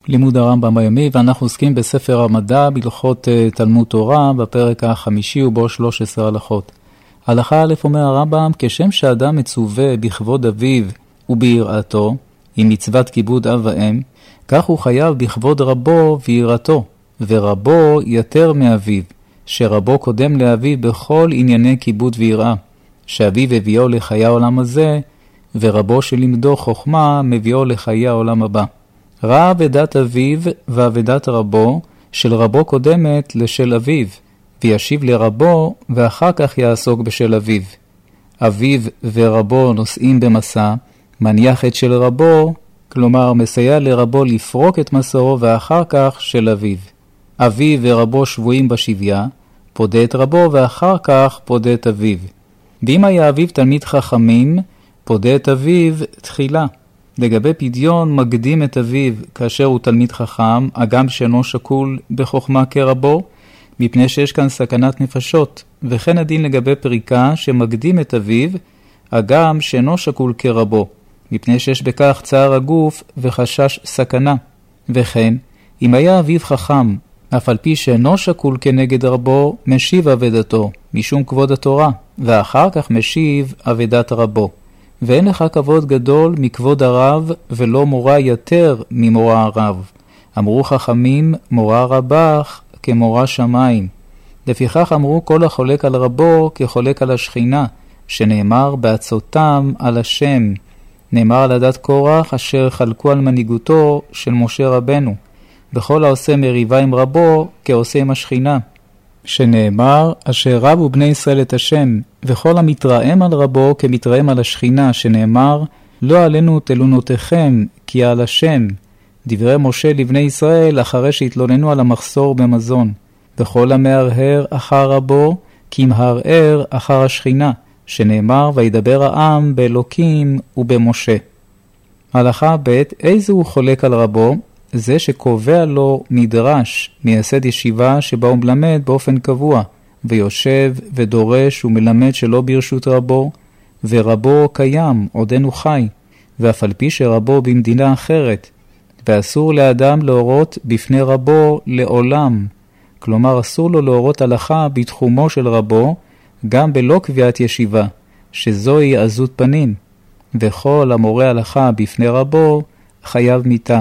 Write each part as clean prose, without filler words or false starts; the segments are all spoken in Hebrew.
לימוד הרמב"ם היומי, ואנחנו עוסקים בספר המדע בהלכות תלמוד תורה בפרק החמישי ובו 13 הלכות. הלכה א' אומר הרמב"ם, כשם שאדם מצווה בכבוד אביו וביראתו, עם מצוות כיבוד אב ואם, כך הוא חייב בכבוד רבו ויראתו, ורבו יותר מאביו, שרבו קודם לאביו בכל ענייני כיבוד ויראה, שאביו הביאו לחיי העולם הזה, ורבו שלימדו חוכמה מביאו לחיי העולם הבא. ראה אבדת אביו ואבדת רבו, של רבו קודמת לשל אביו, וישיב לרבו, ואחר כך יעסוק בשל אביו. אביו ורבו נוסעים במסע, מניח את של רבו, כלומר מסייע לרבו לפרוק את מסעו, ואחר כך של אביו. אביו ורבו שבויים בשביה, פודה את רבו, ואחר כך פודה את אביו. ואם היה אביו תלמיד חכמים, פודה את אביו תחילה. לגבי פדיון מקדים את אביו כאשר הוא תלמיד חכם, אגם שאינו שקול בחוכמה כרבו, מפני שיש כאן סכנת נפשות, וכן הדין לגבי פריקה שמקדים את אביו, אגם שאינו שקול כרבו, מפני שיש בכך צער הגוף וחשש סכנה. וכן, אם היה אביו חכם, אף על פי שאינו שקול כנגד רבו, משיב אבדתו, משום כבוד התורה, ואחר כך משיב אבדת רבו. ואין לך כבוד גדול מכבוד הרב, ולא מורה יותר ממורה הרב. אמרו חכמים, מורה רבך כמורה שמיים. לפיכך אמרו כל החולק על רבו כחולק על השכינה, שנאמר בעצותם על השם. נאמר על עדת קורח אשר חלקו על מנהיגותו של משה רבנו. בכל העושה מריבה עם רבו כעושה עם השכינה. שנאמר, אשר רבו בני ישראל את השם, וכל המתרעם על רבו כמתרעם על השכינה, שנאמר, לא עלינו תלונותיכם, כי על השם. דברי משה לבני ישראל אחרי שהתלוננו על המחסור במזון. וכל המהרהר אחר רבו, כי מהרהר אחר השכינה, שנאמר, וידבר העם באלוקים ובמשה. הלכה ב' איזה הוא חולק על רבו? זה שקובע לו מדרש מייסד ישיבה שבה הוא מלמד באופן קבוע, ויושב ודורש ומלמד שלא ברשות רבו, ורבו קיים, עודנו חי, ואף על פי שרבו במדינה אחרת, ואסור לאדם להורות בפני רבו לעולם, כלומר אסור לו להורות הלכה בתחומו של רבו, גם בלא קביעת ישיבה, שזוהי עזות פנים, וכל המורה הלכה בפני רבו חייב מיתה.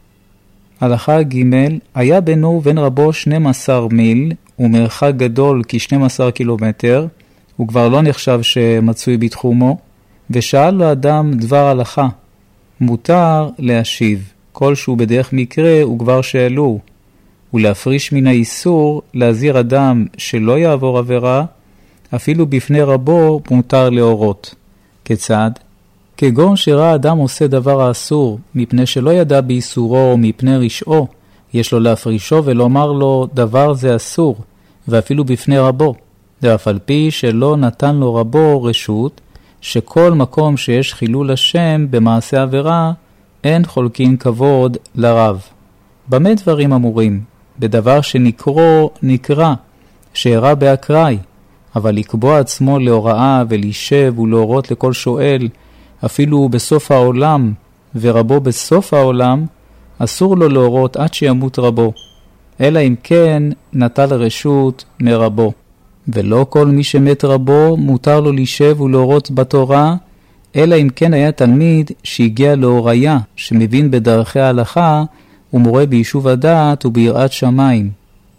הלכה ג' היה בינו ובין רבו 12 מיל, ומרחק גדול כ-12 קילומטר, הוא כבר לא נחשב שמצוי בתחומו, ושאל לו אדם דבר הלכה. מותר להשיב, כל שהוא בדרך מקרה הוא כבר שאלו, ולהפריש מן האיסור להזהיר אדם שלא יעבור עבירה, אפילו בפני רבו מותר להורות. כיצד? כגון שראה אדם עושה דבר האסור, מפני שלא ידע באיסורו או מפני רשעו, יש לו להפרישו ולומר לו דבר זה אסור, ואפילו בפני רבו. ואף על פי שלא נתן לו רבו רשות, שכל מקום שיש חילול השם במעשה עבירה, אין חולקים כבוד לרב. במה דברים אמורים? בדבר שנקרו נקרא, שהרע באקראי, אבל לקבוע עצמו להוראה ולהישב ולהורות לכל שואל, אפילו בסוף העולם, ורבו בסוף העולם, אסור לו להורות עד שימות רבו, אלא אם כן נטל רשות מרבו. ולא כל מי שמת רבו מותר לו להישב ולהורות בתורה, אלא אם כן היה תלמיד שהגיע להוריה, שמבין בדרכי ההלכה, ומורה ביישוב הדעת וביראת שמיים.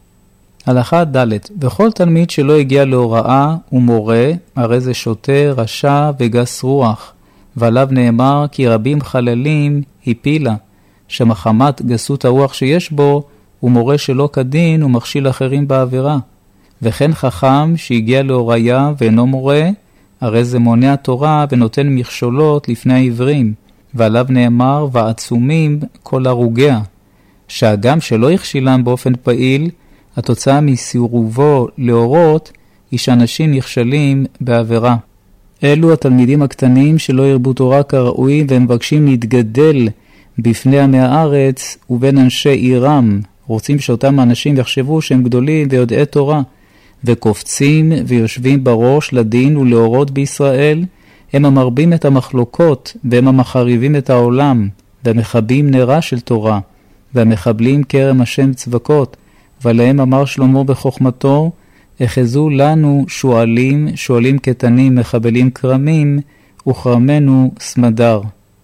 הלכה ד' וכל תלמיד שלא הגיע להוראה ומורה, הרי זה שוטה, רשע וגס רוח, ועליו נאמר כי רבים חללים הפילה, שמחמת גסות הרוח שיש בו, הוא מורה שלא כדין ומכשיל אחרים בעבירה. וכן חכם שהגיע להוריה ואינו מורה, הרי זה מונע תורה ונותן מכשולות לפני העברים, ועליו נאמר ועצומים כל הרוגע, שהגם שלא יכשילם באופן פעיל, התוצאה מסירובו להורות היא שאנשים נכשלים בעבירה. אלו התלמידים הקטנים שלא ירבו תורה כראוי והם מבקשים להתגדל בפני עמי הארץ ובין אנשי עירם, רוצים שאותם האנשים יחשבו שהם גדולים ויודעי תורה, וקופצים ויושבים בראש לדין ולהורות בישראל, הם המרבים את המחלוקות והם המחריבים את העולם, ומחבים נרה של תורה, והמחבלים כרם השם צבקות, ועליהם אמר שלמה בחוכמתו, אחזו לנו שואלים, שואלים קטנים, מחבלים קרמים, וכרמנו סמדר.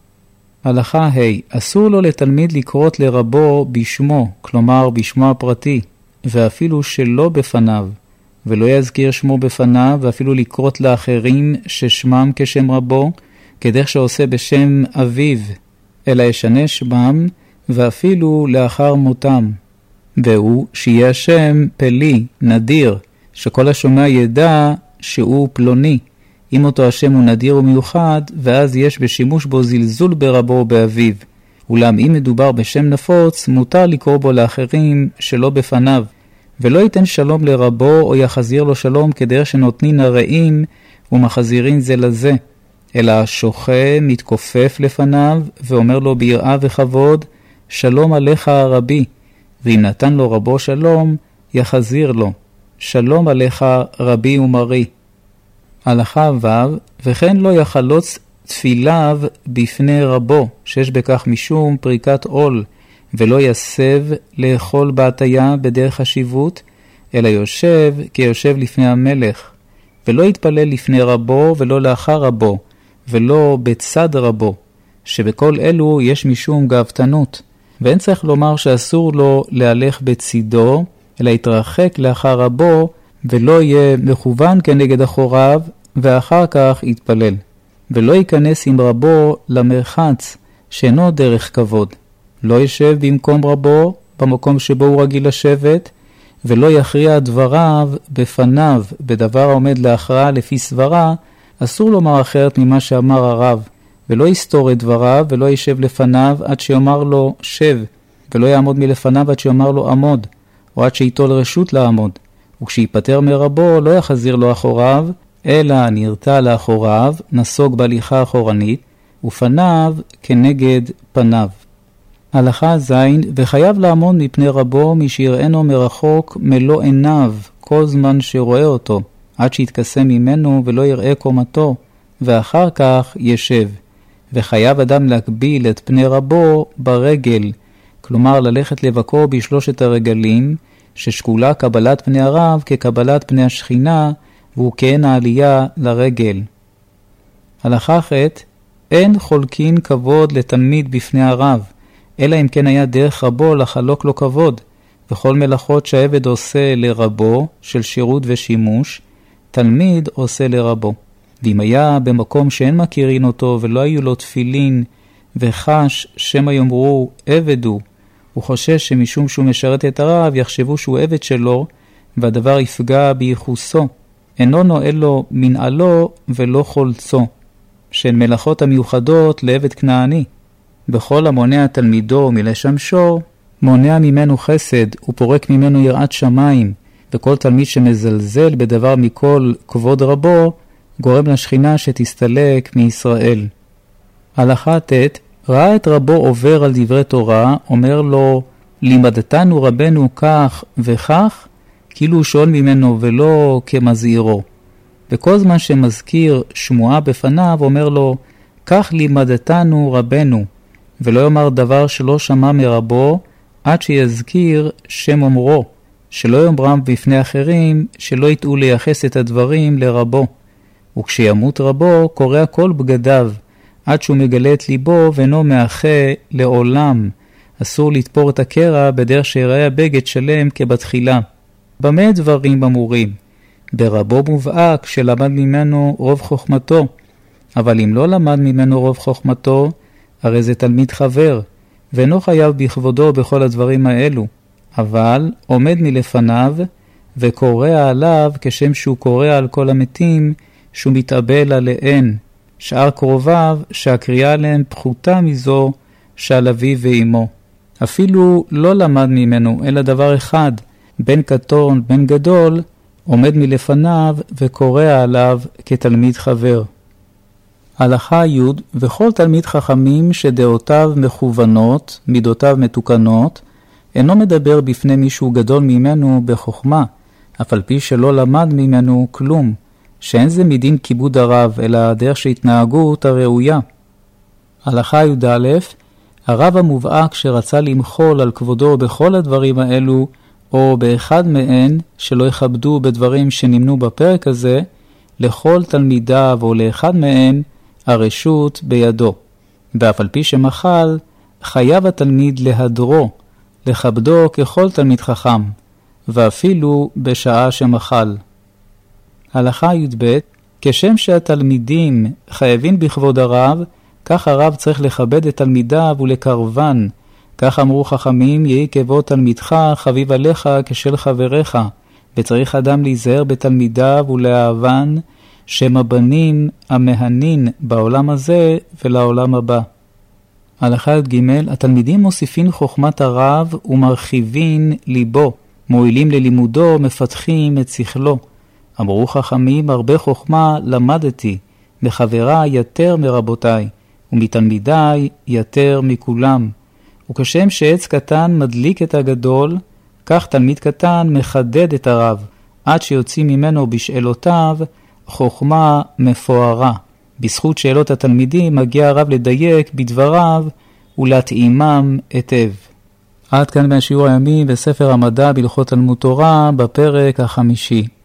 הלכה ה' אסור לו לתלמיד לקרות לרבו בשמו, כלומר בשמו הפרטי, ואפילו שלא בפניו, ולא יזכיר שמו בפניו, ואפילו לקרות לאחרים ששמם כשם רבו, כדרך שעושה בשם אביו, אלא ישנה שמם, ואפילו לאחר מותם. והוא שיהיה השם פלי, נדיר, שכל השומע ידע שהוא פלוני. אם אותו השם הוא נדיר ומיוחד, ואז יש בשימוש בו זלזול ברבו ובאביו. אולם אם מדובר בשם נפוץ, מותר לקרוא בו לאחרים שלא בפניו, ולא ייתן שלום לרבו או יחזיר לו שלום כדרך שנותנין הרעים ומחזירין זה לזה, אלא שוחה מתכופף לפניו ואומר לו ביראה וכבוד, שלום עליך רבי, ואם נתן לו רבו שלום, יחזיר לו, שלום עליך רבי ומרי. הלכה ו' וכן לא יחלוץ תפיליו בפני רבו, שיש בכך משום פריקת עול, ולא יסב לאכול בהטיה בדרך חשיבות, אלא יושב כיושב לפני המלך, ולא יתפלל לפני רבו ולא לאחר רבו, ולא בצד רבו, שבכל אלו יש משום גאוותנות, ואין צריך לומר שאסור לו להלך בצידו, אלא יתרחק לאחר רבו, ולא יהיה מכוון כנגד אחוריו, ואחר כך יתפלל. ולא ייכנס עם רבו למרחץ, שאינו דרך כבוד. לא ישב במקום רבו, במקום שבו הוא רגיל לשבת, ולא יכריע דבריו בפניו, בדבר העומד להכרעה לפי סברה, אסור לומר אחרת ממה שאמר הרב, ולא יסתור את דבריו, ולא יישב לפניו עד שיאמר לו שב, ולא יעמוד מלפניו עד שיאמר לו עמוד, או עד שיתול רשות לעמוד. וכשיפטר מרבו לא יחזיר לו אחוריו, אלא נרתע לאחוריו, נסוג בהליכה אחורנית, ופניו כנגד פניו. הלכה ז' וחייב לעמוד מפני רבו משיראינו מרחוק מלוא עיניו, כל זמן שרואה אותו, עד שיתקסם ממנו ולא יראה קומתו, ואחר כך ישב. וחייב אדם להקביל את פני רבו ברגל, כלומר ללכת לבקו בשלושת הרגלים, ששקולה קבלת פני הרב כקבלת פני השכינה, והוא כן העלייה לרגל. הלכה ח' אין חולקין כבוד לתלמיד בפני הרב, אלא אם כן היה דרך רבו לחלוק לו כבוד, וכל מלאכות שהעבד עושה לרבו, של שירות ושימוש, תלמיד עושה לרבו. ואם היה במקום שאין מכירין אותו ולא היו לו תפילין, וחש שמא יאמרו עבד הוא חושש שמשום שהוא משרת את הרב יחשבו שהוא עבד שלו, והדבר יפגע בייחוסו. אינו נועל לו מנעלו ולא חולצו, שהן מלאכות המיוחדות לעבד כנעני. בכל המונע תלמידו מלשמשו, מונע ממנו חסד ופורק ממנו יראת שמיים, וכל תלמיד שמזלזל בדבר מכל כבוד רבו, גורם לשכינה שתסתלק מישראל. הלכה ט' ראה את רבו עובר על דברי תורה, אומר לו, לימדתנו רבנו כך וכך, כאילו הוא שואל ממנו ולא כמזהירו. וכל זמן שמזכיר שמועה בפניו, אומר לו, כך לימדתנו רבנו, ולא יאמר דבר שלא שמע מרבו, עד שיזכיר שם אומרו, שלא יאמרם בפני אחרים, שלא יטעו לייחס את הדברים לרבו. וכשימות רבו, קורע כל בגדיו, עד שהוא מגלה את ליבו ואינו מאחה לעולם. אסור לתפור את הקרע בדרך שיראה הבגד שלם כבתחילה. במה דברים אמורים? ברבו מובהק שלמד ממנו רוב חוכמתו, אבל אם לא למד ממנו רוב חוכמתו, הרי זה תלמיד חבר, ואינו חייב בכבודו בכל הדברים האלו, אבל עומד מלפניו וקורא עליו כשם שהוא קורא על כל המתים שהוא מתאבל עליהן, שאר קרוביו שהקריאה עליהם פחותה מזו שעל אביו ואמו. אפילו לא למד ממנו אלא דבר אחד, בן קטון בן גדול, עומד מלפניו וקורא עליו כתלמיד חבר. הלכה י' וכל תלמיד חכמים שדעותיו מכוונות, מידותיו מתוקנות, אינו מדבר בפני מישהו גדול ממנו בחוכמה, אף על פי שלא למד ממנו כלום, שאין זה מדין כיבוד הרב, אלא דרך שהתנהגות הראויה. הלכה י' הרב המובהק שרצה למחול על כבודו בכל הדברים האלו, או באחד מהן שלא יכבדו בדברים שנמנו בפרק הזה, לכל תלמידיו או לאחד מהם הרשות בידו. ואף על פי שמחל, חייב התלמיד להדרו, לכבדו ככל תלמיד חכם, ואפילו בשעה שמחל. הלכה י"ב, כשם שהתלמידים חייבים בכבוד הרב, כך הרב צריך לכבד את תלמידיו ולקרבן. כך אמרו חכמים, יהי כבוד תלמידך חביב עליך כשל חבריך, וצריך אדם להיזהר בתלמידיו ולאהבן, שם הבנים המהנין בעולם הזה ולעולם הבא. הלכה י"ג, התלמידים מוסיפים חוכמת הרב ומרחיבים ליבו, מועילים ללימודו, מפתחים את שכלו. אמרו חכמים, הרבה חוכמה למדתי, מחבריי יותר מרבותיי, ומתלמידיי יותר מכולם. וכשם שעץ קטן מדליק את הגדול, כך תלמיד קטן מחדד את הרב, עד שיוצאים ממנו בשאלותיו חוכמה מפוארה. בזכות שאלות התלמידים מגיע הרב לדייק בדבריו ולהתאימם היטב. עד כאן מהשיעור הימי בספר המדע בהלכות תלמוד תורה בפרק החמישי.